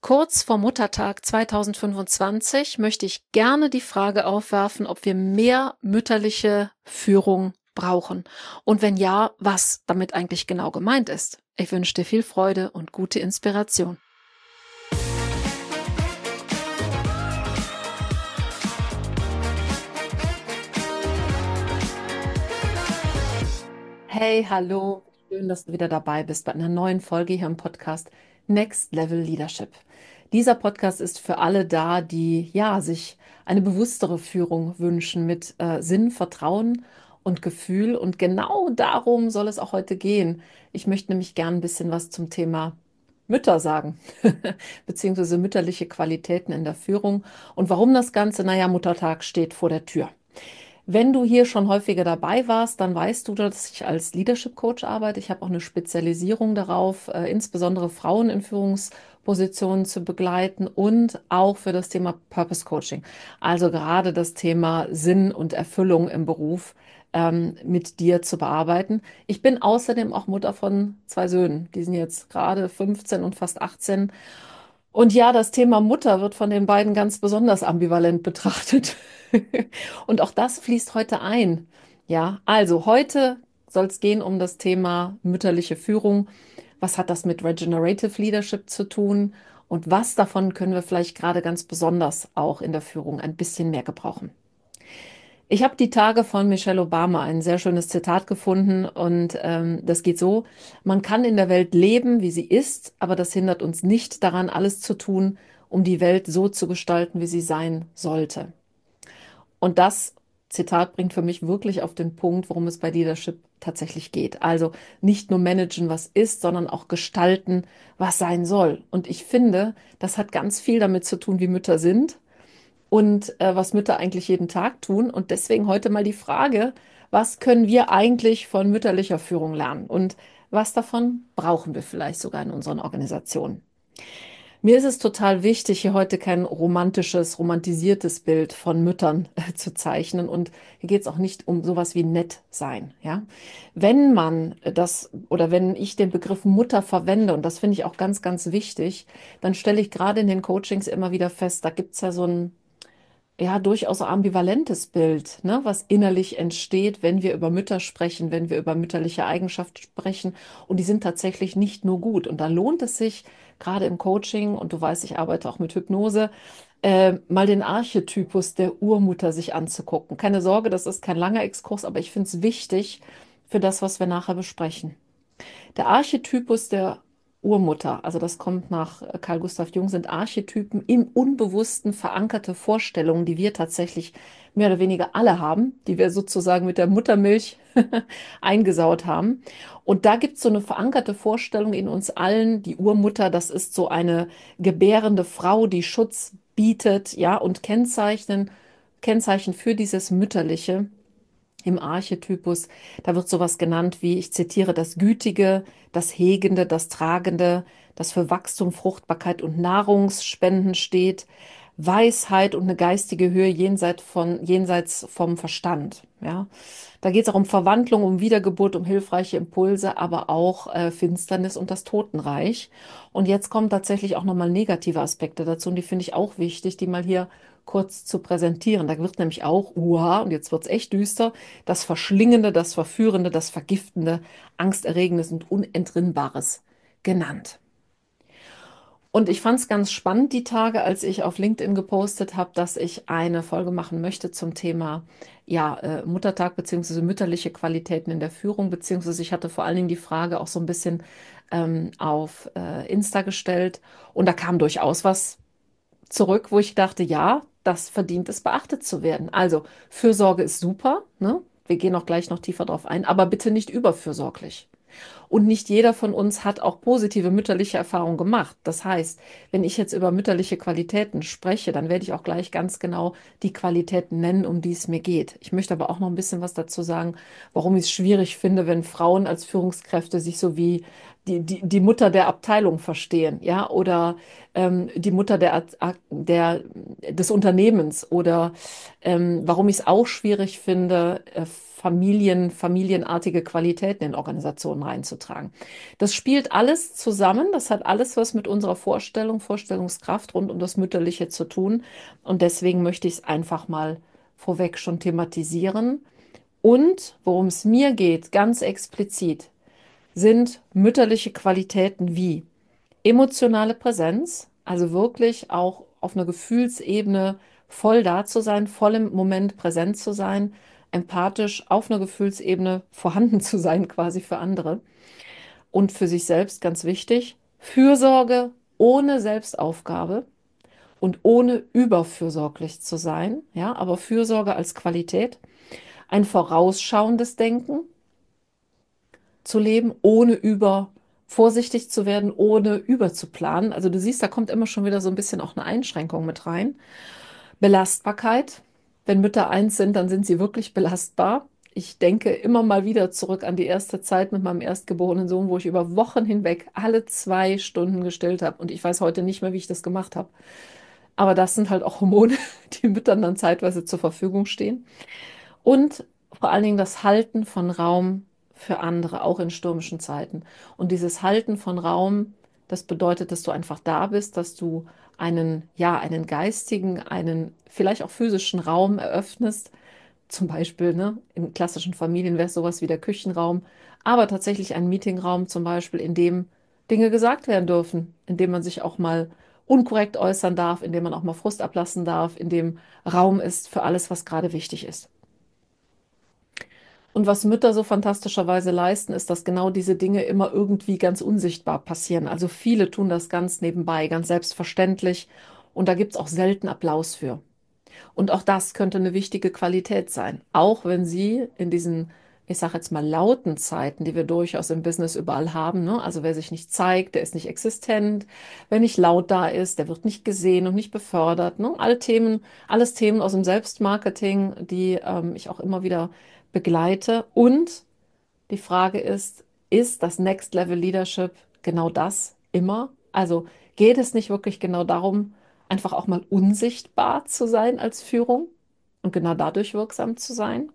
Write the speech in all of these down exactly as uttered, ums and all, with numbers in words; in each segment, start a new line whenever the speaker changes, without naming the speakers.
Kurz vor Muttertag zweitausendfünfundzwanzig möchte ich gerne die Frage aufwerfen, ob wir mehr mütterliche Führung brauchen und wenn ja, was damit eigentlich genau gemeint ist. Ich wünsche dir viel Freude und gute Inspiration. Hey, hallo, schön, dass du wieder dabei bist bei einer neuen Folge hier im Podcast Next Level Leadership. Dieser Podcast ist für alle da, die ja sich eine bewusstere Führung wünschen mit äh, Sinn, Vertrauen und Gefühl. Und genau darum soll es auch heute gehen. Ich möchte nämlich gern ein bisschen was zum Thema Mütter sagen, beziehungsweise mütterliche Qualitäten in der Führung. Und warum das Ganze? Naja, Muttertag steht vor der Tür. Wenn du hier schon häufiger dabei warst, dann weißt du, dass ich als Leadership Coach arbeite. Ich habe auch eine Spezialisierung darauf, äh, insbesondere Frauen in Führungspositionen zu begleiten und auch für das Thema Purpose Coaching. Also gerade das Thema Sinn und Erfüllung im Beruf ähm, mit dir zu bearbeiten. Ich bin außerdem auch Mutter von zwei Söhnen. Die sind jetzt gerade fünfzehn und fast achtzehn. Und ja, das Thema Mutter wird von den beiden ganz besonders ambivalent betrachtet. Und auch das fließt heute ein. Ja, also heute soll es gehen um das Thema mütterliche Führung. Was hat das mit Regenerative Leadership zu tun? Und was davon können wir vielleicht gerade ganz besonders auch in der Führung ein bisschen mehr gebrauchen? Ich habe die Tage von Michelle Obama ein sehr schönes Zitat gefunden und ähm, das geht so: Man kann in der Welt leben, wie sie ist, aber das hindert uns nicht daran, alles zu tun, um die Welt so zu gestalten, wie sie sein sollte. Und das Zitat bringt für mich wirklich auf den Punkt, worum es bei Leadership tatsächlich geht. Also nicht nur managen, was ist, sondern auch gestalten, was sein soll. Und ich finde, das hat ganz viel damit zu tun, wie Mütter sind und äh, was Mütter eigentlich jeden Tag tun. Und deswegen heute mal die Frage, was können wir eigentlich von mütterlicher Führung lernen und was davon brauchen wir vielleicht sogar in unseren Organisationen? Mir ist es total wichtig, hier heute kein romantisches, romantisiertes Bild von Müttern äh, zu zeichnen. Und hier geht es auch nicht um sowas wie nett sein. Ja? Wenn man das oder wenn ich den Begriff Mutter verwende, und das finde ich auch ganz, ganz wichtig, dann stelle ich gerade in den Coachings immer wieder fest, da gibt es ja so ein ja, durchaus ambivalentes Bild, ne, was innerlich entsteht, wenn wir über Mütter sprechen, wenn wir über mütterliche Eigenschaften sprechen. Und die sind tatsächlich nicht nur gut. Und da lohnt es sich, gerade im Coaching, und du weißt, ich arbeite auch mit Hypnose, äh, mal den Archetypus der Urmutter sich anzugucken. Keine Sorge, das ist kein langer Exkurs, aber ich finde es wichtig für das, was wir nachher besprechen. Der Archetypus der Urmutter, also das kommt nach äh, Carl Gustav Jung, sind Archetypen im Unbewussten verankerte Vorstellungen, die wir tatsächlich mehr oder weniger alle haben, die wir sozusagen mit der Muttermilch eingesaut haben. Und da gibt es so eine verankerte Vorstellung in uns allen, die Urmutter, das ist so eine gebärende Frau, die Schutz bietet, ja, und Kennzeichen, Kennzeichen für dieses Mütterliche im Archetypus, da wird sowas genannt wie, ich zitiere, das Gütige, das Hegende, das Tragende, das für Wachstum, Fruchtbarkeit und Nahrungsspenden steht, Weisheit und eine geistige Höhe jenseits von, jenseits vom Verstand. Ja, da geht es auch um Verwandlung, um Wiedergeburt, um hilfreiche Impulse, aber auch äh, Finsternis und das Totenreich. Und jetzt kommen tatsächlich auch nochmal negative Aspekte dazu, und die finde ich auch wichtig, die mal hier kurz zu präsentieren. Da wird nämlich auch, uha, und jetzt wird es echt düster, das Verschlingende, das Verführende, das Vergiftende, Angsterregendes und Unentrinnbares genannt. Und ich fand es ganz spannend die Tage, als ich auf LinkedIn gepostet habe, dass ich eine Folge machen möchte zum Thema ja, äh, Muttertag beziehungsweise mütterliche Qualitäten in der Führung, beziehungsweise ich hatte vor allen Dingen die Frage auch so ein bisschen ähm, auf äh, Insta gestellt, und da kam durchaus was zurück, wo ich dachte, ja, das verdient es, beachtet zu werden. Also Fürsorge ist super, ne? Wir gehen auch gleich noch tiefer drauf ein, aber bitte nicht überfürsorglich. Und nicht jeder von uns hat auch positive mütterliche Erfahrungen gemacht. Das heißt, wenn ich jetzt über mütterliche Qualitäten spreche, dann werde ich auch gleich ganz genau die Qualitäten nennen, um die es mir geht. Ich möchte aber auch noch ein bisschen was dazu sagen, warum ich es schwierig finde, wenn Frauen als Führungskräfte sich so wie die, die, die Mutter der Abteilung verstehen, ja, oder ähm, die Mutter der, der, des Unternehmens, oder ähm, warum ich es auch schwierig finde, äh, Familien, familienartige Qualitäten in Organisationen reinzutragen. Das spielt alles zusammen, das hat alles was mit unserer Vorstellung, Vorstellungskraft rund um das Mütterliche zu tun. Und deswegen möchte ich es einfach mal vorweg schon thematisieren. Und worum es mir geht, ganz explizit, sind mütterliche Qualitäten wie emotionale Präsenz, also wirklich auch auf einer Gefühlsebene voll da zu sein, voll im Moment präsent zu sein, empathisch auf einer Gefühlsebene vorhanden zu sein, quasi für andere und für sich selbst ganz wichtig. Fürsorge ohne Selbstaufgabe und ohne überfürsorglich zu sein, ja, aber Fürsorge als Qualität, ein vorausschauendes Denken zu leben, ohne über vorsichtig zu werden, ohne überzuplanen. Also du siehst, da kommt immer schon wieder so ein bisschen auch eine Einschränkung mit rein. Belastbarkeit. Wenn Mütter eins sind, dann sind sie wirklich belastbar. Ich denke immer mal wieder zurück an die erste Zeit mit meinem erstgeborenen Sohn, wo ich über Wochen hinweg alle zwei Stunden gestillt habe. Und ich weiß heute nicht mehr, wie ich das gemacht habe. Aber das sind halt auch Hormone, die Müttern dann zeitweise zur Verfügung stehen. Und vor allen Dingen das Halten von Raum für andere, auch in stürmischen Zeiten. Und dieses Halten von Raum, das bedeutet, dass du einfach da bist, dass du einen, ja, einen geistigen, einen vielleicht auch physischen Raum eröffnest. Zum Beispiel, ne, in klassischen Familien wäre es sowas wie der Küchenraum, aber tatsächlich ein Meetingraum zum Beispiel, in dem Dinge gesagt werden dürfen, in dem man sich auch mal unkorrekt äußern darf, in dem man auch mal Frust ablassen darf, in dem Raum ist für alles, was gerade wichtig ist. Und was Mütter so fantastischerweise leisten, ist, dass genau diese Dinge immer irgendwie ganz unsichtbar passieren. Also viele tun das ganz nebenbei, ganz selbstverständlich. Und da gibt es auch selten Applaus für. Und auch das könnte eine wichtige Qualität sein. Auch wenn sie in diesen, ich sage jetzt mal, lauten Zeiten, die wir durchaus im Business überall haben, ne? Also wer sich nicht zeigt, der ist nicht existent. Wer nicht laut da ist, der wird nicht gesehen und nicht befördert. Ne? Alle Themen, alles Themen aus dem Selbstmarketing, die ähm, ich auch immer wieder begleite. Und die Frage ist, ist das Next Level Leadership genau das immer? Also geht es nicht wirklich genau darum, einfach auch mal unsichtbar zu sein als Führung und genau dadurch wirksam zu sein?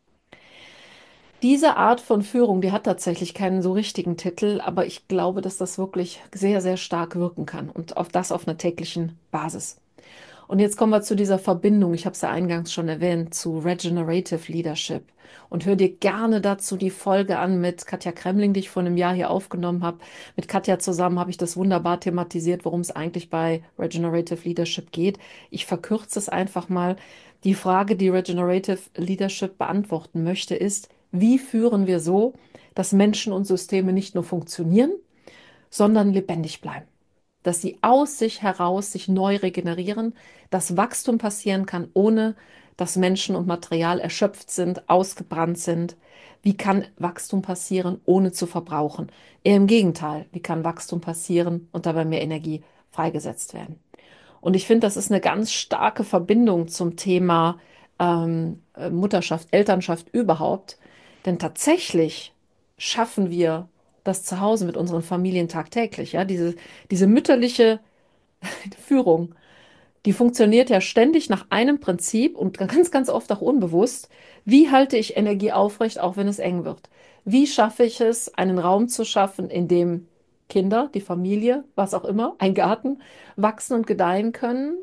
Diese Art von Führung, die hat tatsächlich keinen so richtigen Titel, aber ich glaube, dass das wirklich sehr, sehr stark wirken kann und auf das auf einer täglichen Basis. Und jetzt kommen wir zu dieser Verbindung, ich habe es ja eingangs schon erwähnt, zu Regenerative Leadership. Und hör dir gerne dazu die Folge an mit Katja Kremling, die ich vor einem Jahr hier aufgenommen habe. Mit Katja zusammen habe ich das wunderbar thematisiert, worum es eigentlich bei Regenerative Leadership geht. Ich verkürze es einfach mal. Die Frage, die Regenerative Leadership beantworten möchte, ist, wie führen wir so, dass Menschen und Systeme nicht nur funktionieren, sondern lebendig bleiben? Dass sie aus sich heraus sich neu regenerieren, dass Wachstum passieren kann, ohne dass Menschen und Material erschöpft sind, ausgebrannt sind. Wie kann Wachstum passieren, ohne zu verbrauchen? Eher im Gegenteil, wie kann Wachstum passieren und dabei mehr Energie freigesetzt werden? Und ich finde, das ist eine ganz starke Verbindung zum Thema ähm, äh, Mutterschaft, Elternschaft überhaupt. Denn tatsächlich schaffen wir das zu Hause mit unseren Familien tagtäglich. Ja? Diese, diese mütterliche Führung, die funktioniert ja ständig nach einem Prinzip und ganz, ganz oft auch unbewusst. Wie halte ich Energie aufrecht, auch wenn es eng wird? Wie schaffe ich es, einen Raum zu schaffen, in dem Kinder, die Familie, was auch immer, ein Garten, wachsen und gedeihen können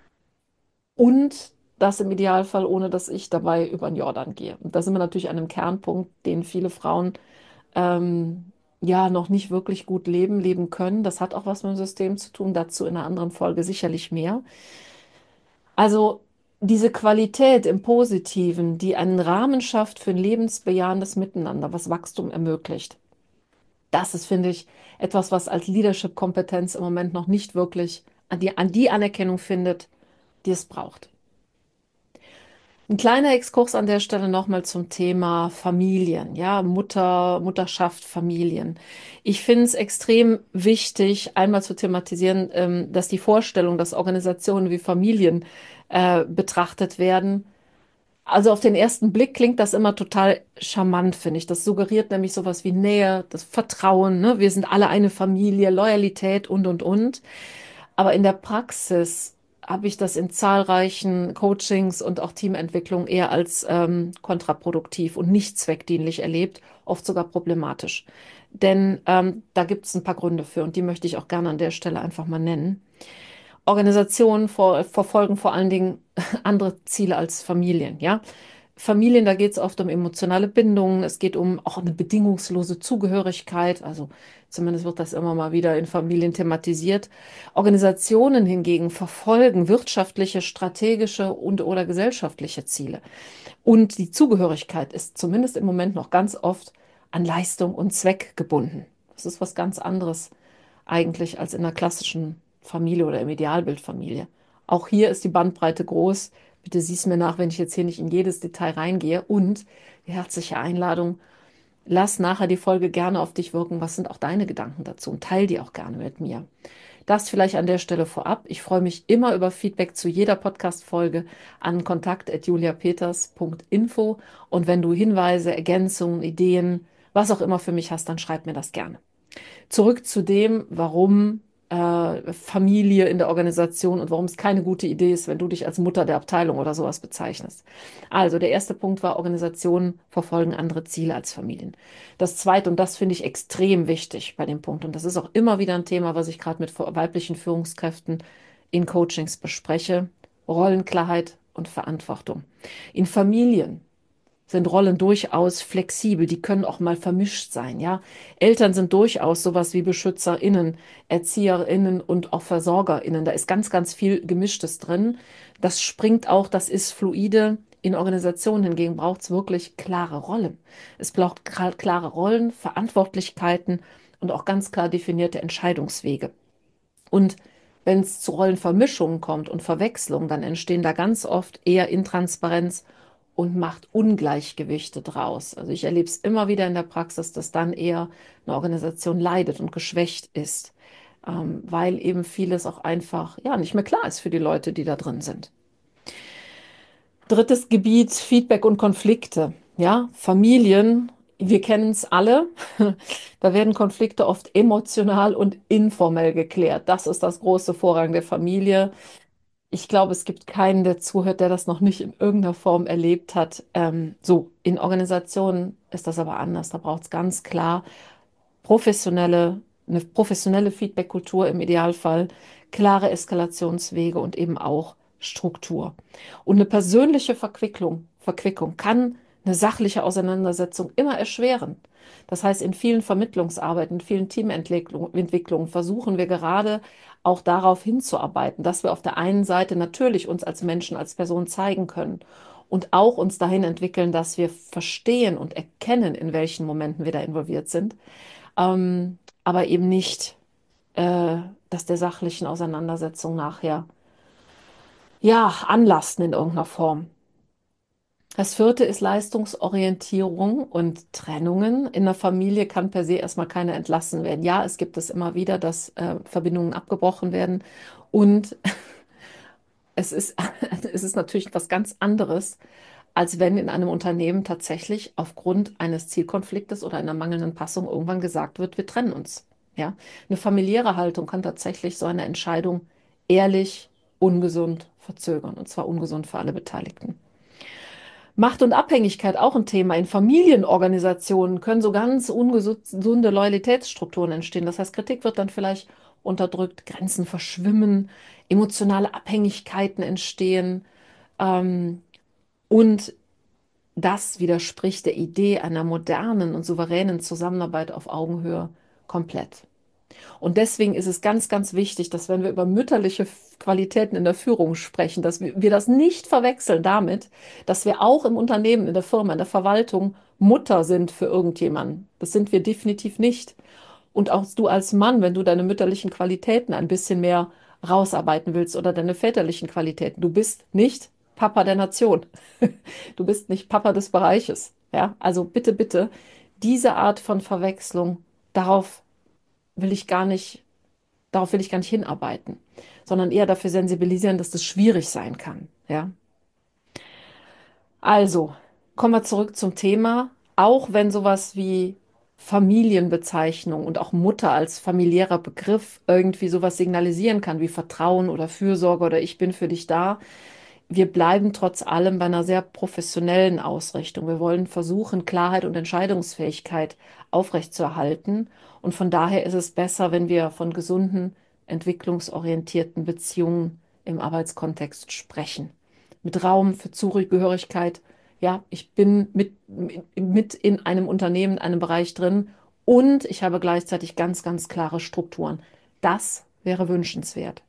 und das im Idealfall, ohne dass ich dabei über den Jordan gehe. Und da sind wir natürlich an einem Kernpunkt, den viele Frauen ähm, ja noch nicht wirklich gut leben, leben können. Das hat auch was mit dem System zu tun, dazu in einer anderen Folge sicherlich mehr. Also diese Qualität im Positiven, die einen Rahmen schafft für ein lebensbejahendes Miteinander, was Wachstum ermöglicht. Das ist, finde ich, etwas, was als Leadership-Kompetenz im Moment noch nicht wirklich an die, an die Anerkennung findet, die es braucht. Ein kleiner Exkurs an der Stelle nochmal zum Thema Familien, ja, Mutter, Mutterschaft, Familien. Ich finde es extrem wichtig, einmal zu thematisieren, ähm, dass die Vorstellung, dass Organisationen wie Familien äh, betrachtet werden. Also auf den ersten Blick klingt das immer total charmant, finde ich. Das suggeriert nämlich sowas wie Nähe, das Vertrauen, ne? Wir sind alle eine Familie, Loyalität und, und, und. Aber in der Praxis habe ich das in zahlreichen Coachings und auch Teamentwicklungen eher als ähm, kontraproduktiv und nicht zweckdienlich erlebt, oft sogar problematisch. Denn ähm, da gibt es ein paar Gründe für und die möchte ich auch gerne an der Stelle einfach mal nennen. Organisationen vor, verfolgen vor allen Dingen andere Ziele als Familien, ja. Familien, da geht es oft um emotionale Bindungen, es geht um auch eine bedingungslose Zugehörigkeit, also zumindest wird das immer mal wieder in Familien thematisiert. Organisationen hingegen verfolgen wirtschaftliche, strategische und oder gesellschaftliche Ziele. Und die Zugehörigkeit ist zumindest im Moment noch ganz oft an Leistung und Zweck gebunden. Das ist was ganz anderes eigentlich als in einer klassischen Familie oder im Idealbild Familie. Auch hier ist die Bandbreite groß. Bitte sieh's mir nach, wenn ich jetzt hier nicht in jedes Detail reingehe. Und die herzliche Einladung, lass nachher die Folge gerne auf dich wirken. Was sind auch deine Gedanken dazu? Und teil die auch gerne mit mir. Das vielleicht an der Stelle vorab. Ich freue mich immer über Feedback zu jeder Podcast-Folge an kontakt at juliapeters punkt info. Und wenn du Hinweise, Ergänzungen, Ideen, was auch immer für mich hast, dann schreib mir das gerne. Zurück zu dem, warum äh, Familie in der Organisation und warum es keine gute Idee ist, wenn du dich als Mutter der Abteilung oder sowas bezeichnest. Also der erste Punkt war, Organisationen verfolgen andere Ziele als Familien. Das zweite, und das finde ich extrem wichtig bei dem Punkt, und das ist auch immer wieder ein Thema, was ich gerade mit weiblichen Führungskräften in Coachings bespreche, Rollenklarheit und Verantwortung. In Familien sind Rollen durchaus flexibel, die können auch mal vermischt sein, ja. Eltern sind durchaus sowas wie BeschützerInnen, ErzieherInnen und auch VersorgerInnen. Da ist ganz, ganz viel Gemischtes drin. Das springt auch, das ist fluide. In Organisationen hingegen braucht es wirklich klare Rollen. Es braucht klare Rollen, Verantwortlichkeiten und auch ganz klar definierte Entscheidungswege. Und wenn es zu Rollenvermischungen kommt und Verwechslungen, dann entstehen da ganz oft eher Intransparenz und macht Ungleichgewichte draus. Also ich erlebe es immer wieder in der Praxis, dass dann eher eine Organisation leidet und geschwächt ist, ähm, weil eben vieles auch einfach ja nicht mehr klar ist für die Leute, die da drin sind. Drittes Gebiet, Feedback und Konflikte. Ja, Familien, wir kennen es alle. Da werden Konflikte oft emotional und informell geklärt. Das ist das große Vorrang der Familie. Ich glaube, es gibt keinen, der zuhört, der das noch nicht in irgendeiner Form erlebt hat. Ähm, so, in Organisationen ist das aber anders. Da braucht es ganz klar professionelle, eine professionelle Feedback-Kultur im Idealfall, klare Eskalationswege und eben auch Struktur. Und eine persönliche Verquicklung, Verquickung kann eine sachliche Auseinandersetzung immer erschweren. Das heißt, in vielen Vermittlungsarbeiten, in vielen Teamentwicklungen versuchen wir gerade auch darauf hinzuarbeiten, dass wir auf der einen Seite natürlich uns als Menschen, als Person zeigen können und auch uns dahin entwickeln, dass wir verstehen und erkennen, in welchen Momenten wir da involviert sind, ähm, aber eben nicht, äh, dass der sachlichen Auseinandersetzung nachher ja anlasten in irgendeiner Form. Das vierte ist Leistungsorientierung und Trennungen. In der Familie kann per se erstmal keiner entlassen werden. Ja, es gibt es immer wieder, dass äh, Verbindungen abgebrochen werden. Und es ist, es ist natürlich was ganz anderes, als wenn in einem Unternehmen tatsächlich aufgrund eines Zielkonfliktes oder einer mangelnden Passung irgendwann gesagt wird, wir trennen uns. Ja, eine familiäre Haltung kann tatsächlich so eine Entscheidung ehrlich, ungesund verzögern. Und zwar ungesund für alle Beteiligten. Macht und Abhängigkeit auch ein Thema. In Familienorganisationen können so ganz ungesunde Loyalitätsstrukturen entstehen. Das heißt, Kritik wird dann vielleicht unterdrückt, Grenzen verschwimmen, emotionale Abhängigkeiten entstehen. Ähm, und das widerspricht der Idee einer modernen und souveränen Zusammenarbeit auf Augenhöhe komplett. Und deswegen ist es ganz, ganz wichtig, dass wenn wir über mütterliche Qualitäten in der Führung sprechen, dass wir, wir das nicht verwechseln damit, dass wir auch im Unternehmen, in der Firma, in der Verwaltung Mutter sind für irgendjemanden. Das sind wir definitiv nicht. Und auch du als Mann, wenn du deine mütterlichen Qualitäten ein bisschen mehr rausarbeiten willst oder deine väterlichen Qualitäten, du bist nicht Papa der Nation. Du bist nicht Papa des Bereiches. Ja, also bitte, bitte, diese Art von Verwechslung, darauf will ich gar nicht Darauf will ich gar nicht hinarbeiten, sondern eher dafür sensibilisieren, dass das schwierig sein kann. Ja? Also, kommen wir zurück zum Thema. Auch wenn sowas wie Familienbezeichnung und auch Mutter als familiärer Begriff irgendwie sowas signalisieren kann wie Vertrauen oder Fürsorge oder ich bin für dich da. Wir bleiben trotz allem bei einer sehr professionellen Ausrichtung. Wir wollen versuchen, Klarheit und Entscheidungsfähigkeit aufrechtzuerhalten. Und von daher ist es besser, wenn wir von gesunden, entwicklungsorientierten Beziehungen im Arbeitskontext sprechen. Mit Raum für Zugehörigkeit. Ja, ich bin mit, mit in einem Unternehmen, in einem Bereich drin und ich habe gleichzeitig ganz, ganz klare Strukturen. Das wäre wünschenswert.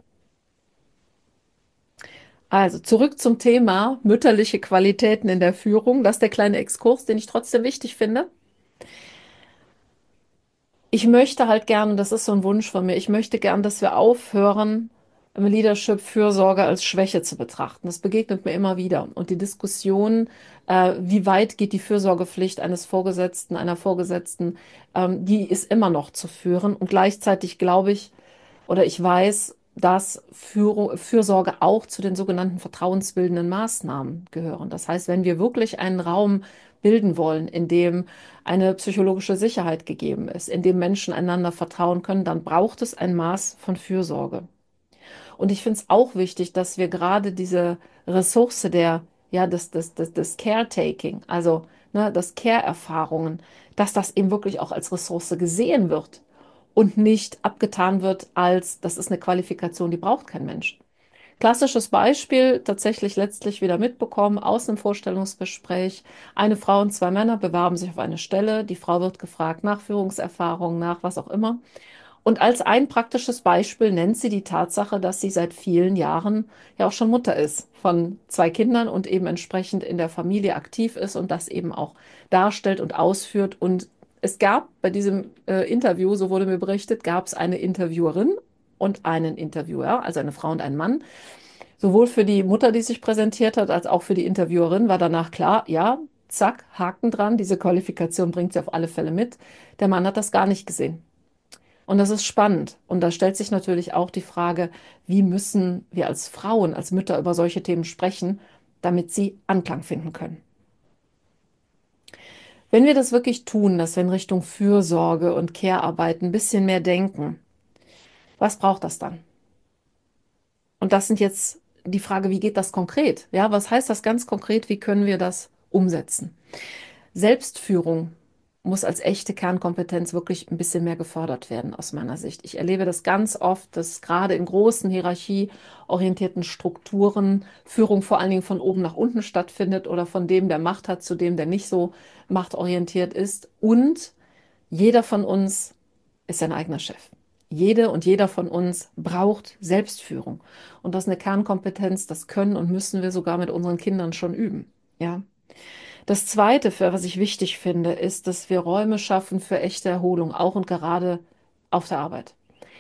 Also zurück zum Thema mütterliche Qualitäten in der Führung. Das ist der kleine Exkurs, den ich trotzdem wichtig finde. Ich möchte halt gern, das ist so ein Wunsch von mir, ich möchte gern, dass wir aufhören, im Leadership Fürsorge als Schwäche zu betrachten. Das begegnet mir immer wieder. Und die Diskussion, äh, wie weit geht die Fürsorgepflicht eines Vorgesetzten, einer Vorgesetzten, ähm, die ist immer noch zu führen. Und gleichzeitig glaube ich, oder ich weiß, dass Führung, Fürsorge auch zu den sogenannten vertrauensbildenden Maßnahmen gehören. Das heißt, wenn wir wirklich einen Raum bilden wollen, in dem eine psychologische Sicherheit gegeben ist, in dem Menschen einander vertrauen können, dann braucht es ein Maß von Fürsorge. Und ich finde es auch wichtig, dass wir gerade diese Ressource der, ja, des, des, des, des Caretaking, also ne, das Care-Erfahrungen, dass das eben wirklich auch als Ressource gesehen wird und nicht abgetan wird als, das ist eine Qualifikation, die braucht kein Mensch. Klassisches Beispiel, tatsächlich letztlich wieder mitbekommen aus einem Vorstellungsgespräch. Eine Frau und zwei Männer bewerben sich auf eine Stelle. Die Frau wird gefragt nach Führungserfahrung, nach was auch immer. Und als ein praktisches Beispiel nennt sie die Tatsache, dass sie seit vielen Jahren ja auch schon Mutter ist von zwei Kindern und eben entsprechend in der Familie aktiv ist und das eben auch darstellt und ausführt. Und es gab bei diesem äh, Interview, so wurde mir berichtet, gab es eine Interviewerin und einen Interviewer, also eine Frau und einen Mann. Sowohl für die Mutter, die sich präsentiert hat, als auch für die Interviewerin war danach klar, ja, zack, Haken dran, diese Qualifikation bringt sie auf alle Fälle mit. Der Mann hat das gar nicht gesehen. Und das ist spannend. Und da stellt sich natürlich auch die Frage, wie müssen wir als Frauen, als Mütter über solche Themen sprechen, damit sie Anklang finden können. Wenn wir das wirklich tun, dass wir in Richtung Fürsorge und Care-Arbeit ein bisschen mehr denken, was braucht das dann? Und das sind jetzt die Frage, wie geht das konkret? Ja, was heißt das ganz konkret? Wie können wir das umsetzen? Selbstführung muss als echte Kernkompetenz wirklich ein bisschen mehr gefördert werden, aus meiner Sicht. Ich erlebe das ganz oft, dass gerade in großen hierarchieorientierten Strukturen Führung vor allen Dingen von oben nach unten stattfindet oder von dem, der Macht hat, zu dem, der nicht so machtorientiert ist. Und jeder von uns ist sein eigener Chef. Jede und jeder von uns braucht Selbstführung. Und das ist eine Kernkompetenz, das können und müssen wir sogar mit unseren Kindern schon üben. Ja. Das Zweite, für was ich wichtig finde, ist, dass wir Räume schaffen für echte Erholung, auch und gerade auf der Arbeit.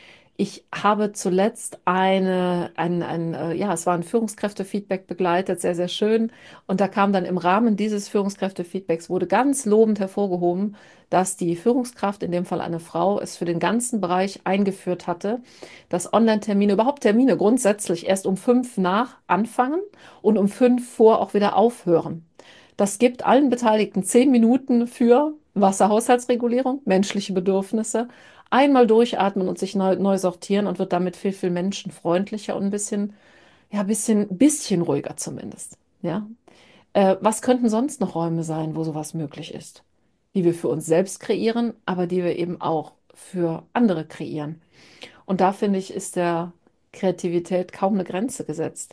Ich habe zuletzt eine, ein, ein, äh, ja, es war ein Führungskräftefeedback begleitet, sehr, sehr schön. Und da kam dann im Rahmen dieses Führungskräftefeedbacks, wurde ganz lobend hervorgehoben, dass die Führungskraft, in dem Fall eine Frau, es für den ganzen Bereich eingeführt hatte, dass Online-Termine, überhaupt Termine grundsätzlich erst um fünf nach anfangen und um fünf vor auch wieder aufhören. Das gibt allen Beteiligten zehn Minuten für Wasserhaushaltsregulierung, menschliche Bedürfnisse, einmal durchatmen und sich neu, neu sortieren und wird damit viel, viel menschenfreundlicher und ein bisschen, ja, bisschen, bisschen ruhiger zumindest. Ja. Äh, was könnten sonst noch Räume sein, wo sowas möglich ist? Die wir für uns selbst kreieren, aber die wir eben auch für andere kreieren. Und da finde ich, ist der Kreativität kaum eine Grenze gesetzt.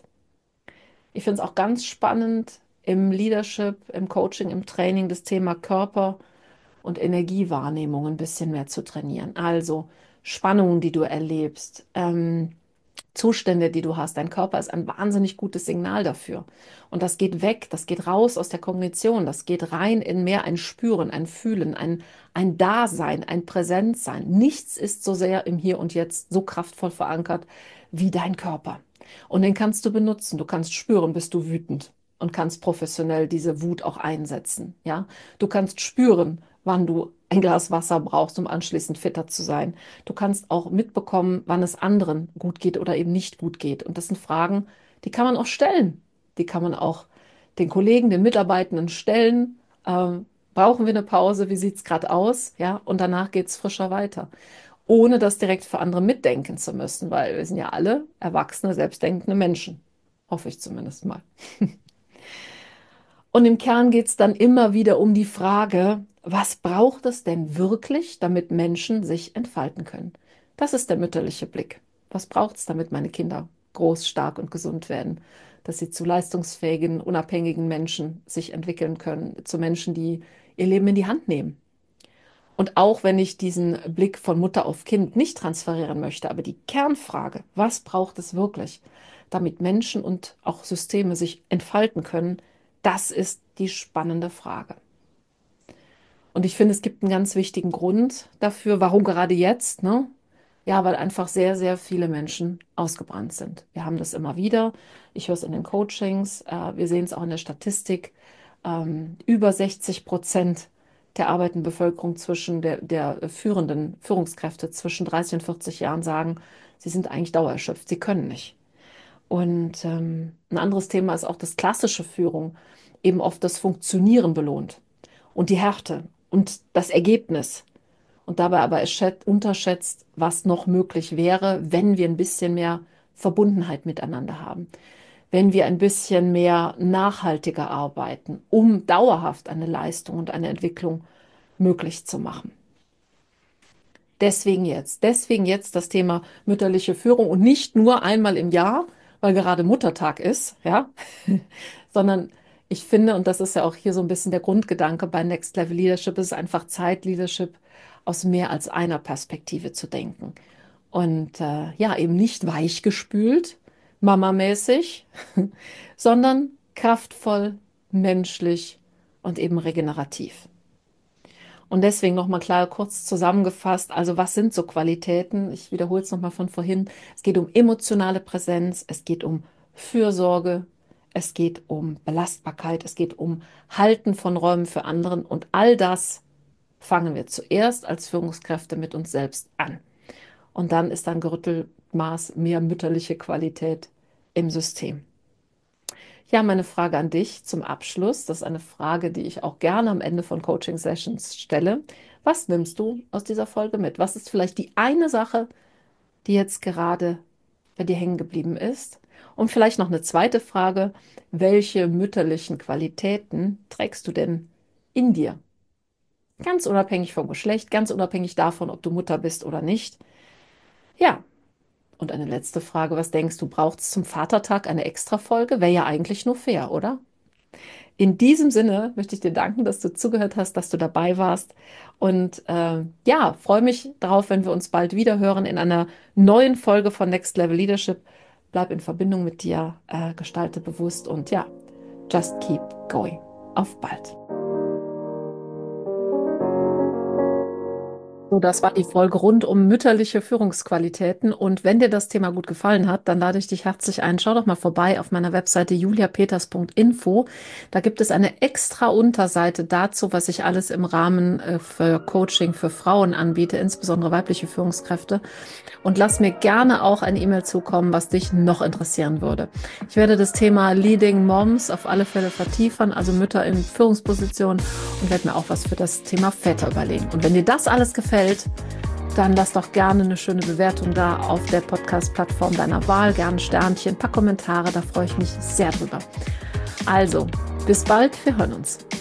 Ich finde es auch ganz spannend im Leadership, im Coaching, im Training das Thema Körper und Energiewahrnehmung ein bisschen mehr zu trainieren. Also Spannungen, die du erlebst, ähm, Zustände, die du hast. Dein Körper ist ein wahnsinnig gutes Signal dafür. Und das geht weg, das geht raus aus der Kognition, das geht rein in mehr ein Spüren, ein Fühlen, ein, ein Dasein, ein Präsentsein. Nichts ist so sehr im Hier und Jetzt so kraftvoll verankert wie dein Körper. Und den kannst du benutzen. Du kannst spüren, bist du wütend und kannst professionell diese Wut auch einsetzen. Ja, du kannst spüren, wann du ein Glas Wasser brauchst, um anschließend fitter zu sein. Du kannst auch mitbekommen, wann es anderen gut geht oder eben nicht gut geht. Und das sind Fragen, die kann man auch stellen. Die kann man auch den Kollegen, den Mitarbeitenden stellen. Ähm, Brauchen wir eine Pause? Wie sieht es gerade aus? Ja, und danach geht es frischer weiter, ohne das direkt für andere mitdenken zu müssen, weil wir sind ja alle erwachsene, selbstdenkende Menschen. Hoffe ich zumindest mal. Und im Kern geht es dann immer wieder um die Frage, was braucht es denn wirklich, damit Menschen sich entfalten können? Das ist der mütterliche Blick. Was braucht es, damit meine Kinder groß, stark und gesund werden? Dass sie zu leistungsfähigen, unabhängigen Menschen sich entwickeln können, zu Menschen, die ihr Leben in die Hand nehmen. Und auch wenn ich diesen Blick von Mutter auf Kind nicht transferieren möchte, aber die Kernfrage, was braucht es wirklich, damit Menschen und auch Systeme sich entfalten können, das ist die spannende Frage. Und ich finde, es gibt einen ganz wichtigen Grund dafür, warum gerade jetzt, ne? Ja, weil einfach sehr, sehr viele Menschen ausgebrannt sind. Wir haben das immer wieder. Ich höre es in den Coachings, äh, wir sehen es auch in der Statistik. Ähm, über sechzig Prozent der arbeitenden Bevölkerung zwischen der, der führenden Führungskräfte zwischen dreißig und vierzig Jahren sagen, sie sind eigentlich dauererschöpft, sie können nicht. Und ähm, ein anderes Thema ist auch, dass klassische Führung eben oft das Funktionieren belohnt und die Härte und das Ergebnis. Und dabei aber unterschätzt, was noch möglich wäre, wenn wir ein bisschen mehr Verbundenheit miteinander haben, wenn wir ein bisschen mehr nachhaltiger arbeiten, um dauerhaft eine Leistung und eine Entwicklung möglich zu machen. Deswegen jetzt, deswegen jetzt das Thema mütterliche Führung und nicht nur einmal im Jahr, weil gerade Muttertag ist, ja, sondern ich finde, und das ist ja auch hier so ein bisschen der Grundgedanke bei Next Level Leadership, ist einfach Zeit, Leadership aus mehr als einer Perspektive zu denken. Und äh, ja, eben nicht weichgespült, mamamäßig, sondern kraftvoll, menschlich und eben regenerativ. Und deswegen nochmal klar kurz zusammengefasst, also was sind so Qualitäten? Ich wiederhole es nochmal von vorhin. Es geht um emotionale Präsenz, es geht um Fürsorge, es geht um Belastbarkeit, es geht um Halten von Räumen für anderen und all das fangen wir zuerst als Führungskräfte mit uns selbst an. Und dann ist ein Gerüttelmaß mehr mütterliche Qualität im System. Ja, meine Frage an dich zum Abschluss, das ist eine Frage, die ich auch gerne am Ende von Coaching-Sessions stelle. Was nimmst du aus dieser Folge mit? Was ist vielleicht die eine Sache, die jetzt gerade bei dir hängen geblieben ist? Und vielleicht noch eine zweite Frage. Welche mütterlichen Qualitäten trägst du denn in dir? Ganz unabhängig vom Geschlecht, ganz unabhängig davon, ob du Mutter bist oder nicht. Ja, und eine letzte Frage. Was denkst du, braucht es zum Vatertag eine Extra-Folge? Wäre ja eigentlich nur fair, oder? In diesem Sinne möchte ich dir danken, dass du zugehört hast, dass du dabei warst. Und äh, ja, freue mich darauf, wenn wir uns bald wieder hören in einer neuen Folge von Next Level Leadership. Bleib in Verbindung mit dir, äh, gestalte bewusst und ja, just keep going. Auf bald. So, das war die Folge rund um mütterliche Führungsqualitäten. Und wenn dir das Thema gut gefallen hat, dann lade ich dich herzlich ein. Schau doch mal vorbei auf meiner Webseite julia peters punkt info. Da gibt es eine extra Unterseite dazu, was ich alles im Rahmen äh, für Coaching für Frauen anbiete, insbesondere weibliche Führungskräfte. Und lass mir gerne auch eine E-Mail zukommen, was dich noch interessieren würde. Ich werde das Thema Leading Moms auf alle Fälle vertiefen, also Mütter in Führungspositionen, und werde mir auch was für das Thema Väter überlegen. Und wenn dir das alles gefällt, dann lass doch gerne eine schöne Bewertung da auf der Podcast-Plattform deiner Wahl, gerne Sternchen, ein paar Kommentare, da freue ich mich sehr drüber. Also, bis bald, wir hören uns.